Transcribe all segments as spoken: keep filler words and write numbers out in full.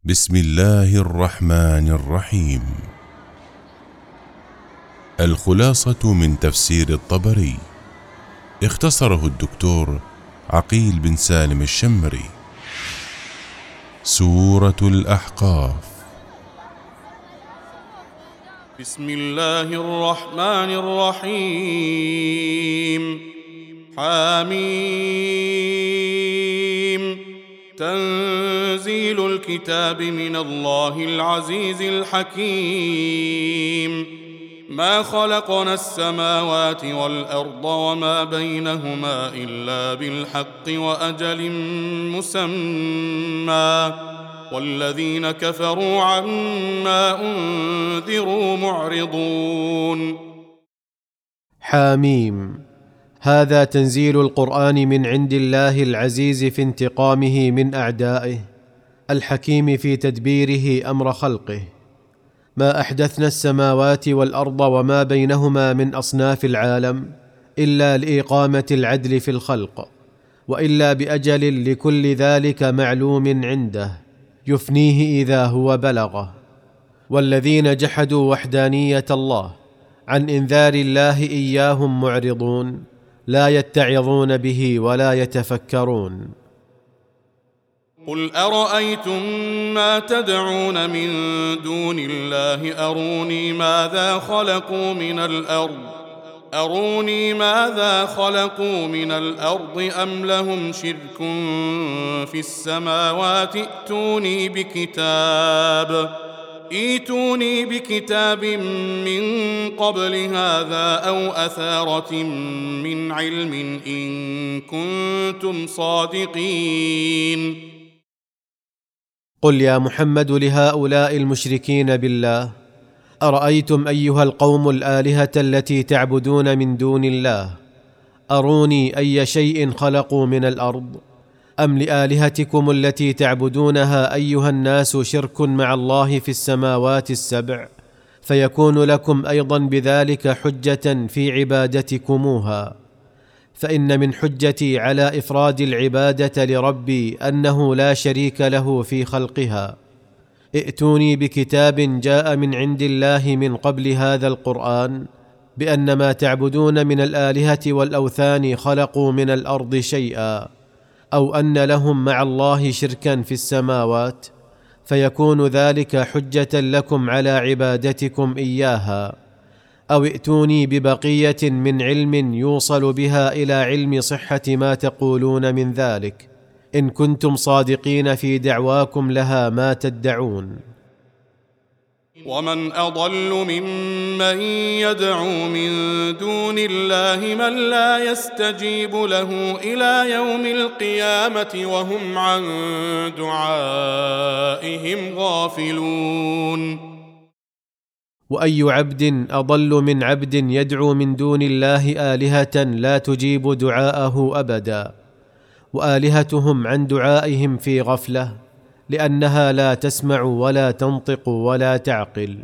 بسم الله الرحمن الرحيم. الخلاصة من تفسير الطبري، اختصره الدكتور عقيل بن سالم الشمري. سورة الأحقاف. بسم الله الرحمن الرحيم. حميم. تنزيل الكتاب من الله العزيز الحكيم. ما خلقنا السماوات والأرض وما بينهما إلا بالحق وأجل مسمى، والذين كفروا عما أنذروا معرضون. حاميم. هذا تنزيل القرآن من عند الله العزيز في انتقامه من أعدائه، الحكيم في تدبيره أمر خلقه. ما أحدثنا السماوات والأرض وما بينهما من أصناف العالم إلا لإقامة العدل في الخلق، وإلا بأجل لكل ذلك معلوم عنده يفنيه إذا هو بلغه. والذين جحدوا وحدانية الله عن إنذار الله إياهم معرضون، لا يتعظون به ولا يتفكرون. قل أرأيتم ما تدعون من دون الله أروني ماذا خلقوا من الأرض أروني ماذا خلقوا من الأرض أم لهم شرك في السماوات ائتوني بكتاب ائتوني بكتاب من قبل هذا أو أثارة من علم إن كنتم صادقين. قل يا محمد لهؤلاء المشركين بالله: أرأيتم أيها القوم الآلهة التي تعبدون من دون الله، أروني أي شيء خلقوا من الأرض، أم لآلهتكم التي تعبدونها أيها الناس شرك مع الله في السماوات السبع، فيكون لكم أيضا بذلك حجة في عبادتكموها. فإن من حجتي على إفراد العبادة لربي أنه لا شريك له في خلقها. ائتوني بكتاب جاء من عند الله من قبل هذا القرآن بأن ما تعبدون من الآلهة والأوثان خلقوا من الأرض شيئا، أو أن لهم مع الله شركا في السماوات، فيكون ذلك حجة لكم على عبادتكم إياها. أو ائتوني ببقية من علم يوصل بها إلى علم صحة ما تقولون من ذلك، إن كنتم صادقين في دعواكم لها ما تدعون. ومن أضل ممن يدعو من دون الله من لا يستجيب له إلى يوم القيامة وهم عن دعائهم غافلون. وأي عبد أضل من عبد يدعو من دون الله آلهة لا تجيب دعاءه أبدا، وآلهتهم عن دعائهم في غفلة، لأنها لا تسمع ولا تنطق ولا تعقل.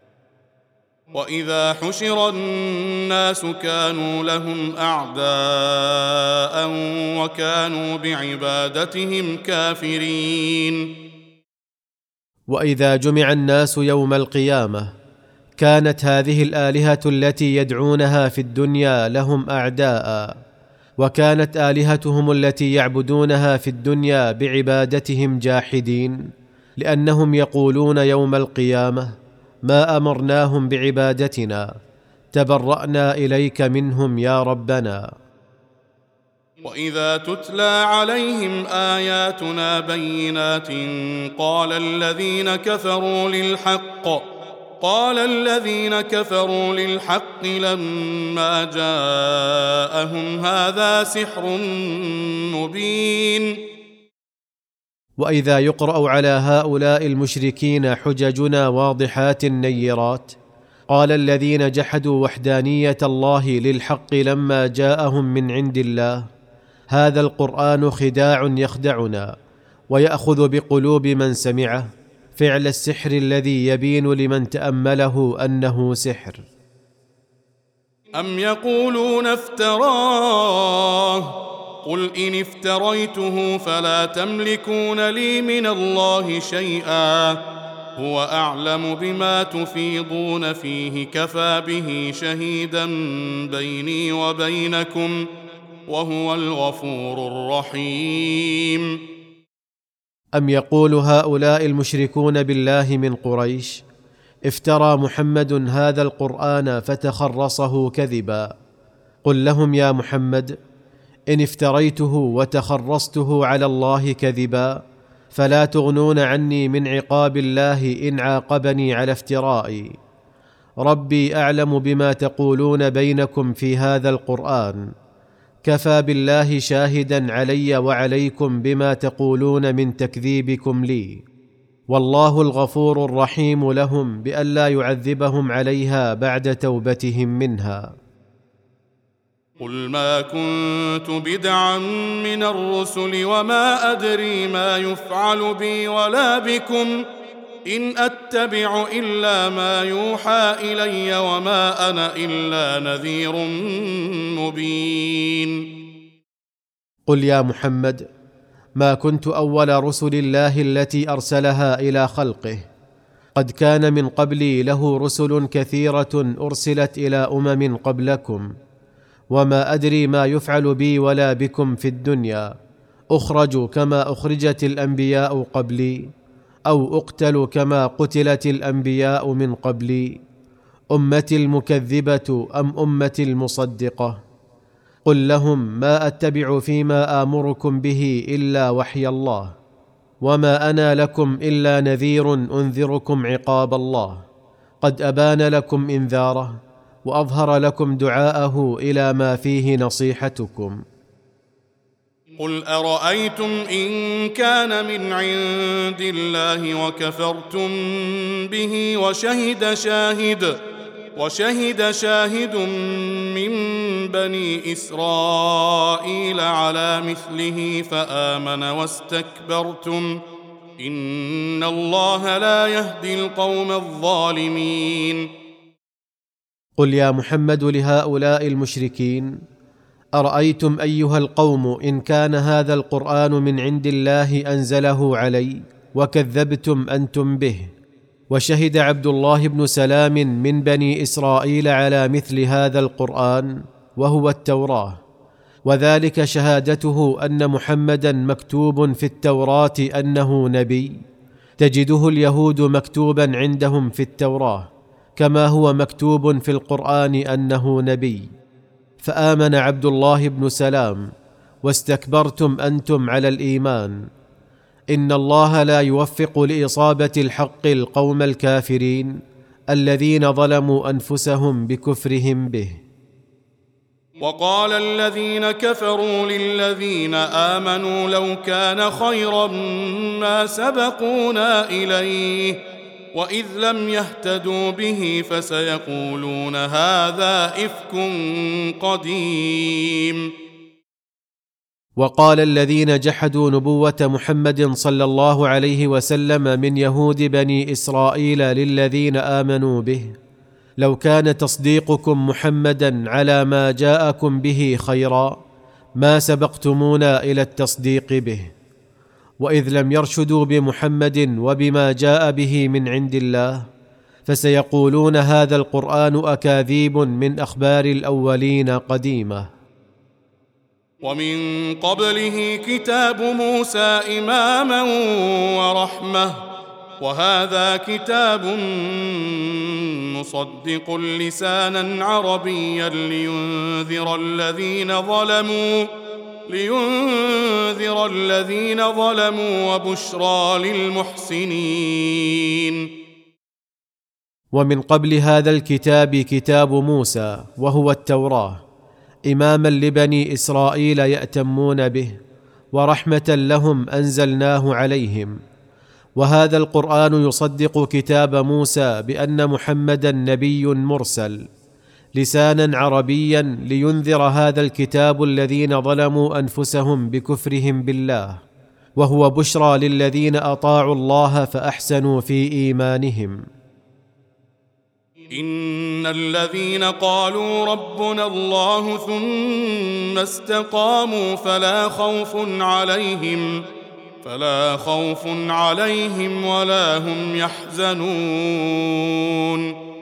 وإذا حشر الناس كانوا لهم أعداء وكانوا بعبادتهم كافرين. وإذا جمع الناس يوم القيامة كانت هذه الآلهة التي يدعونها في الدنيا لهم أعداء، وكانت آلهتهم التي يعبدونها في الدنيا بعبادتهم جاحدين، لأنهم يقولون يوم القيامة: ما أمرناهم بعبادتنا، تبرأنا إليك منهم يا ربنا. وإذا تتلى عليهم آياتنا بينات قال الذين كفروا للحق قال الذين كفروا للحق لما جاءهم هذا سحر مبين. وإذا يقرأ على هؤلاء المشركين حججنا واضحات نيرات قال الذين جحدوا وحدانية الله للحق لما جاءهم من عند الله: هذا القرآن خداع يخدعنا ويأخذ بقلوب من سمعه فعل السحر الذي يبين لمن تأمله أنه سحر. أم يقولون افتراه قل إن افتريته فلا تملكون لي من الله شيئا هو أعلم بما تفيضون فيه كفى به شهيدا بيني وبينكم وهو الغفور الرحيم. أم يقول هؤلاء المشركون بالله من قريش: افترى محمد هذا القرآن فتخرصه كذبا. قل لهم يا محمد: إن افتريته وتخرصته على الله كذبا فلا تغنون عني من عقاب الله إن عاقبني على افترائي. ربي أعلم بما تقولون بينكم في هذا القرآن، كفى بالله شاهدا علي وعليكم بما تقولون من تكذيبكم لي، والله الغفور الرحيم لهم بألا يعذبهم عليها بعد توبتهم منها. قل ما كنت بدعا من الرسل وما أدري ما يفعل بي ولا بكم إن أتبع إلا ما يوحى إلي وما أنا إلا نذير مبين. قل يا محمد: ما كنت أول رسل الله التي أرسلها إلى خلقه، قد كان من قبلي له رسل كثيرة أرسلت إلى أمم قبلكم، وما أدري ما يفعل بي ولا بكم في الدنيا، أخرج كما أخرجت الأنبياء قبلي، أو أقتل كما قتلت الأنبياء من قبلي، أمتي المكذبة أم أمتي المصدقة؟ قل لهم: ما أتبع فيما آمركم به إلا وحي الله، وما أنا لكم إلا نذير أنذركم عقاب الله، قد أبان لكم إنذاره وأظهر لكم دعاءه إلى ما فيه نصيحتكم. قل أرأيتم إن كان من عند الله وكفرتم به وشهد شاهد وشهد شاهد من بني إسرائيل على مثله فآمن واستكبرتم إن الله لا يهدي القوم الظالمين. قل يا محمد لهؤلاء المشركين: أرأيتم أيها القوم إن كان هذا القرآن من عند الله أنزله علي وكذبتم أنتم به، وشهد عبد الله بن سلام من بني إسرائيل على مثل هذا القرآن وهو التوراة، وذلك شهادته أن محمدا مكتوب في التوراة أنه نبي، تجده اليهود مكتوبا عندهم في التوراة كما هو مكتوب في القرآن أنه نبي، فآمن عبد الله بن سلام واستكبرتم أنتم على الإيمان. إن الله لا يوفق لإصابة الحق القوم الكافرين الذين ظلموا أنفسهم بكفرهم به. وقال الذين كفروا للذين آمنوا لو كان خيرا ما سبقونا إليه وإذ لم يهتدوا به فسيقولون هذا إفك قديم. وقال الذين جحدوا نبوة محمد صلى الله عليه وسلم من يهود بني إسرائيل للذين آمنوا به: لو كان تصديقكم محمدا على ما جاءكم به خيرا ما سبقتمونا إلى التصديق به. وإذ لم يرشدوا بمحمد وبما جاء به من عند الله فسيقولون هذا القرآن أكاذيب من أخبار الأولين قديمة. ومن قبله كتاب موسى إماما ورحمة وهذا كتاب مصدق لسانا عربيا لينذر الذين ظلموا لينذر الذين ظلموا وبشرى للمحسنين. ومن قبل هذا الكتاب كتاب موسى وهو التوراة إماما لبني إسرائيل يأتمون به، ورحمة لهم أنزلناه عليهم. وهذا القرآن يصدق كتاب موسى بأن محمدا نبي مرسل لسانا عربيا لينذر هذا الكتاب الذين ظلموا أنفسهم بكفرهم بالله، وهو بشرى للذين أطاعوا الله فأحسنوا في إيمانهم. إن الذين قالوا ربنا الله ثم استقاموا فلا خوف عليهم فلا خوف عليهم ولا هم يحزنون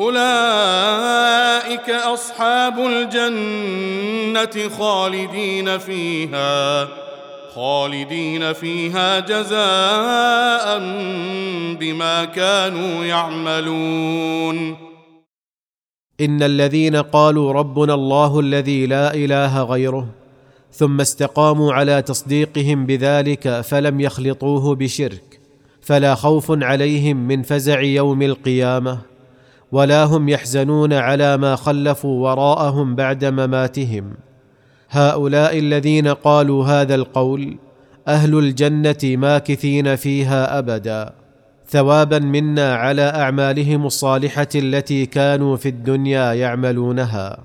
أولئك أصحاب الجنة خالدين فيها خالدين فيها جزاء بما كانوا يعملون إن الذين قالوا ربنا الله الذي لا إله غيره ثم استقاموا على تصديقهم بذلك فلم يخلطوه بشرك فلا خوف عليهم من فزع يوم القيامة ولا هم يحزنون على ما خلفوا وراءهم بعد مماتهم. هؤلاء الذين قالوا هذا القول أهل الجنة ماكثين فيها أبدا ثوابا منا على أعمالهم الصالحة التي كانوا في الدنيا يعملونها.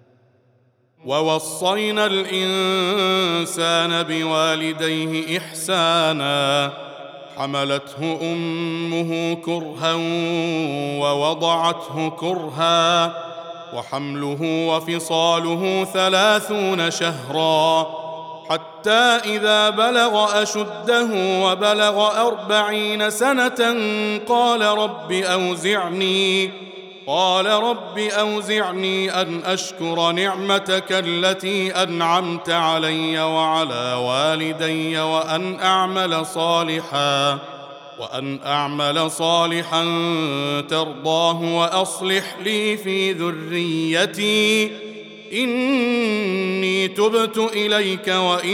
ووصينا الإنسان بوالديه إحسانا حملته أمه كرها ووضعته كرها وحمله وفصاله ثلاثون شهرا حتى إذا بلغ أشده وبلغ أربعين سنة قال رب أوزعني قال رب أوزعني أن أشكر نعمتك التي أنعمت علي وعلى والدي وأن أعمل صالحا وأن أعمل صالحا ترضاه وأصلح لي في ذريتي إني تبت إليك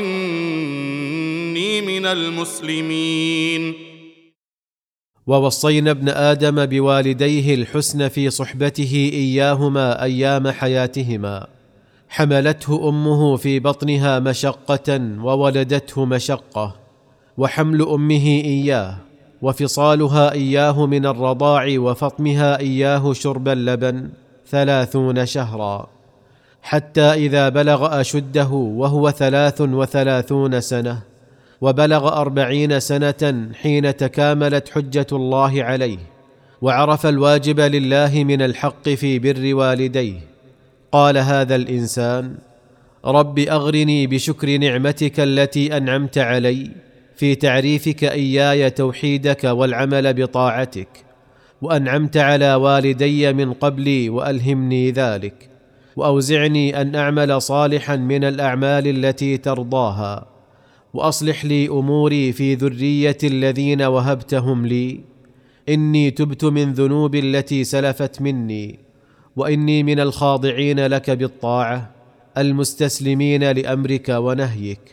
وإني من المسلمين. ووصينا ابن آدم بوالديه الحسن في صحبته إياهما أيام حياتهما. حملته أمه في بطنها مشقة وولدته مشقة، وحمل أمه إياه وفصالها إياه من الرضاع وفطمها إياه شرب اللبن ثلاثون شهرا، حتى إذا بلغ أشده وهو ثلاث وثلاثون سنة وبلغ أربعين سنة حين تكاملت حجة الله عليه وعرف الواجب لله من الحق في بر والديه، قال هذا الإنسان: رب أغرني بشكر نعمتك التي أنعمت علي في تعريفك إياي توحيدك والعمل بطاعتك، وأنعمت على والدي من قبلي وألهمني ذلك، وأوزعني أن أعمل صالحا من الأعمال التي ترضاها، وأصلح لي أموري في ذرية الذين وهبتهم لي، إني تبت من ذنوب التي سلفت مني، وإني من الخاضعين لك بالطاعة المستسلمين لأمرك ونهيك.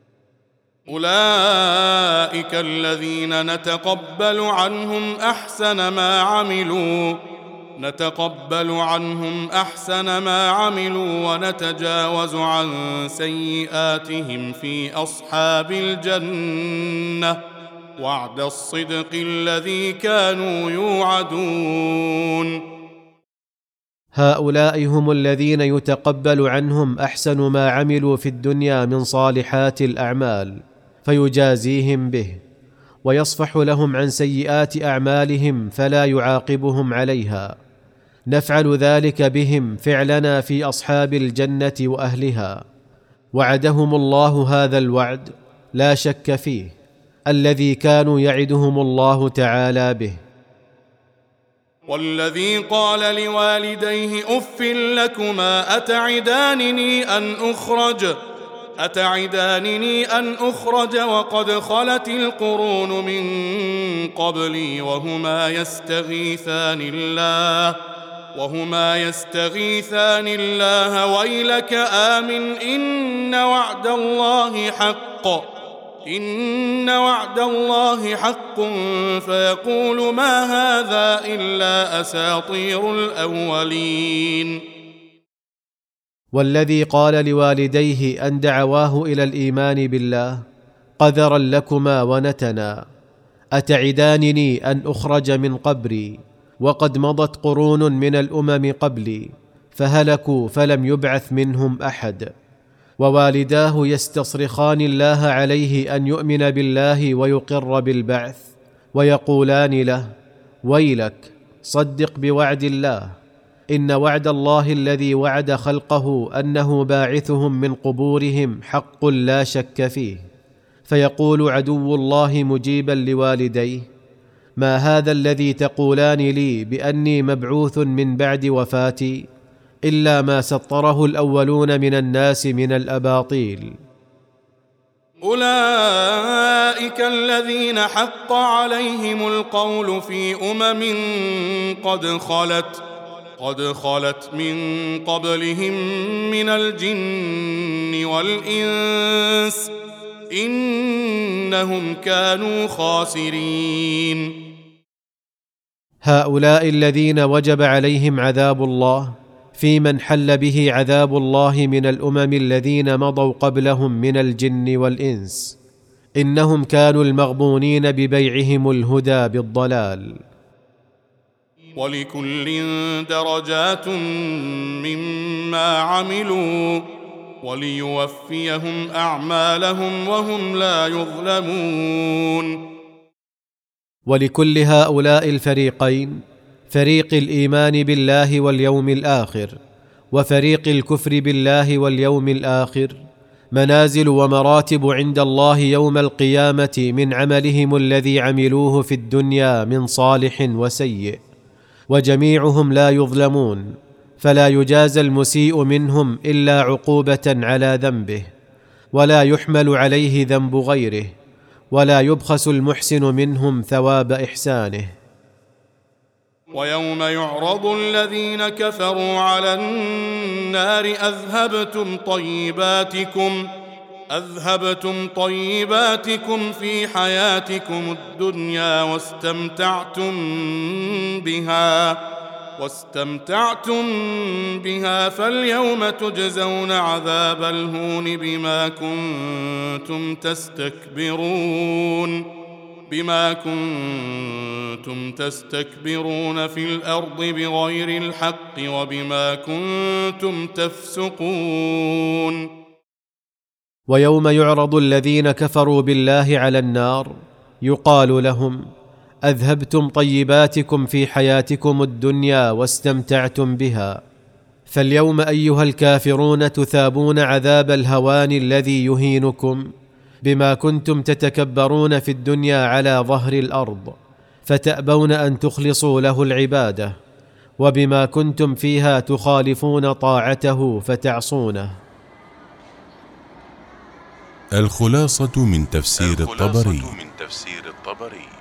أولئك الذين نتقبل عنهم أحسن ما عملوا نتقبل عنهم أحسن ما عملوا ونتجاوز عن سيئاتهم في أصحاب الجنة وعد الصدق الذي كانوا يوعدون. هؤلاء هم الذين يتقبل عنهم أحسن ما عملوا في الدنيا من صالحات الأعمال فيجازيهم به، ويصفح لهم عن سيئات أعمالهم فلا يعاقبهم عليها. نفعل ذلك بهم فعلنا في أصحاب الجنة وأهلها. وعدهم الله هذا الوعد لا شك فيه، الذي كانوا يعدهم الله تعالى به. والذي قال لوالديه أف لكما أتعدانني أن أخرج أتعدانني أن أخرج وقد خلت القرون من قبلي وهما يستغيثان الله وهما يستغيثان الله ويلك آمن إن وعد الله حق إن وعد الله حق فيقول ما هذا إلا أساطير الأولين. والذي قال لوالديه أن دعواه إلى الإيمان بالله قذرا لكما ونتنا أتعدانني أن أخرج من قبري وقد مضت قرون من الأمم قبلي فهلكوا فلم يبعث منهم أحد، ووالداه يستصرخان الله عليه أن يؤمن بالله ويقر بالبعث، ويقولان له: ويلك صدق بوعد الله، إن وعد الله الذي وعد خلقه أنه باعثهم من قبورهم حق لا شك فيه. فيقول عدو الله مجيبا لوالديه: ما هذا الذي تقولان لي بأني مبعوث من بعد وفاتي إلا ما سطره الأولون من الناس من الأباطيل. أولئك الذين حق عليهم القول في أمم قد خلت قد خلت من قبلهم من الجن والإنس إنهم كانوا خاسرين. هؤلاء الذين وجب عليهم عذاب الله في من حل به عذاب الله من الأمم الذين مضوا قبلهم من الجن والإنس، إنهم كانوا المغبونين ببيعهم الهدى بالضلال. ولكل درجات مما عملوا وليوفيهم أعمالهم وهم لا يظلمون. ولكل هؤلاء الفريقين، فريق الإيمان بالله واليوم الآخر وفريق الكفر بالله واليوم الآخر، منازل ومراتب عند الله يوم القيامة من عملهم الذي عملوه في الدنيا من صالح وسيء، وجميعهم لا يظلمون، فلا يجازى المسيء منهم إلا عقوبة على ذنبه، ولا يحمل عليه ذنب غيره، ولا يبخس المحسن منهم ثواب إحسانه. ويوم يعرض الذين كفروا على النار أذهبتم طيباتكم أذهبتم طيباتكم في حياتكم الدنيا واستمتعتم بها واستمتعتم بها فاليوم تجزون عذاب الهون بما كنتم تستكبرون بما كنتم تستكبرون في الأرض بغير الحق وبما كنتم تفسقون. ويوم يعرض الذين كفروا بالله على النار يقال لهم: أذهبتم طيباتكم في حياتكم الدنيا واستمتعتم بها، فاليوم أيها الكافرون تثابون عذاب الهوان الذي يهينكم بما كنتم تتكبرون في الدنيا على ظهر الأرض، فتأبون أن تخلصوا له العبادة، وبما كنتم فيها تخالفون طاعته فتعصونه. الخلاصة من تفسير الخلاصة الطبري. من تفسير الطبري